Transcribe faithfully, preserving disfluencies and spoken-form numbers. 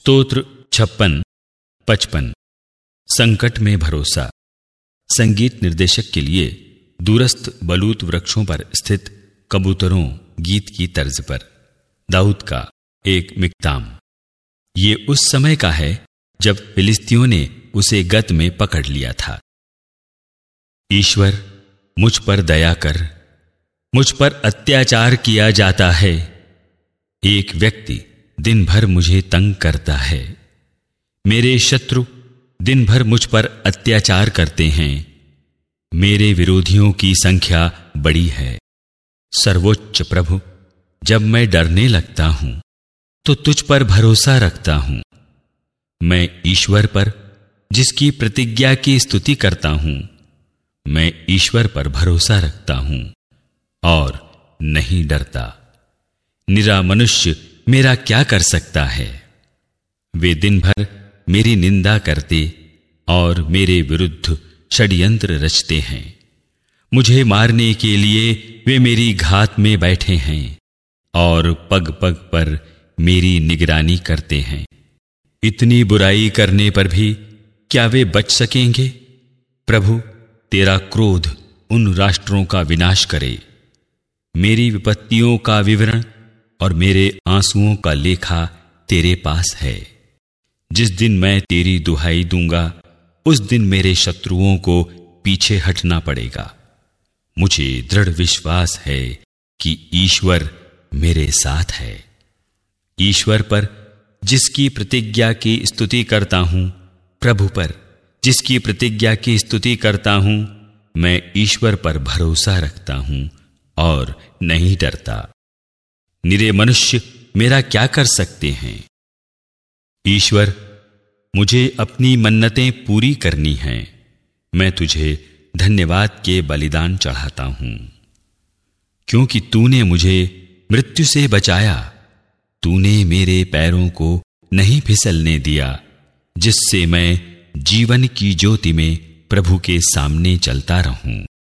स्तोत्र छप्पन पचपन। संकट में भरोसा। संगीत निर्देशक के लिए दूरस्थ बलूत वृक्षों पर स्थित कबूतरों गीत की तर्ज पर दाऊद का एक मिक्ताम। ये उस समय का है जब फिलिस्तियों ने उसे गत में पकड़ लिया था। ईश्वर, मुझ पर दया कर, मुझ पर अत्याचार किया जाता है। एक व्यक्ति दिन भर मुझे तंग करता है। मेरे शत्रु दिन भर मुझ पर अत्याचार करते हैं। मेरे विरोधियों की संख्या बड़ी है। सर्वोच्च प्रभु, जब मैं डरने लगता हूं तो तुझ पर भरोसा रखता हूं। मैं ईश्वर पर, जिसकी प्रतिज्ञा की स्तुति करता हूं, मैं ईश्वर पर भरोसा रखता हूं और नहीं डरता। निरा मनुष्य मेरा क्या कर सकता है? वे दिन भर मेरी निंदा करते और मेरे विरुद्ध षड्यंत्र रचते हैं। मुझे मारने के लिए वे मेरी घात में बैठे हैं और पग पग पर मेरी निगरानी करते हैं। इतनी बुराई करने पर भी क्या वे बच सकेंगे? प्रभु, तेरा क्रोध उन राष्ट्रों का विनाश करे। मेरी विपत्तियों का विवरण और मेरे आंसुओं का लेखा तेरे पास है। जिस दिन मैं तेरी दुहाई दूंगा, उस दिन मेरे शत्रुओं को पीछे हटना पड़ेगा। मुझे दृढ़ विश्वास है कि ईश्वर मेरे साथ है। ईश्वर पर, जिसकी प्रतिज्ञा की स्तुति करता हूं, प्रभु पर, जिसकी प्रतिज्ञा की स्तुति करता हूं, मैं ईश्वर पर भरोसा रखता हूं और नहीं डरता। निरे मनुष्य मेरा क्या कर सकते हैं? ईश्वर, मुझे अपनी मन्नतें पूरी करनी हैं। मैं तुझे धन्यवाद के बलिदान चढ़ाता हूं, क्योंकि तूने मुझे मृत्यु से बचाया। तूने मेरे पैरों को नहीं फिसलने दिया, जिससे मैं जीवन की ज्योति में प्रभु के सामने चलता रहूं।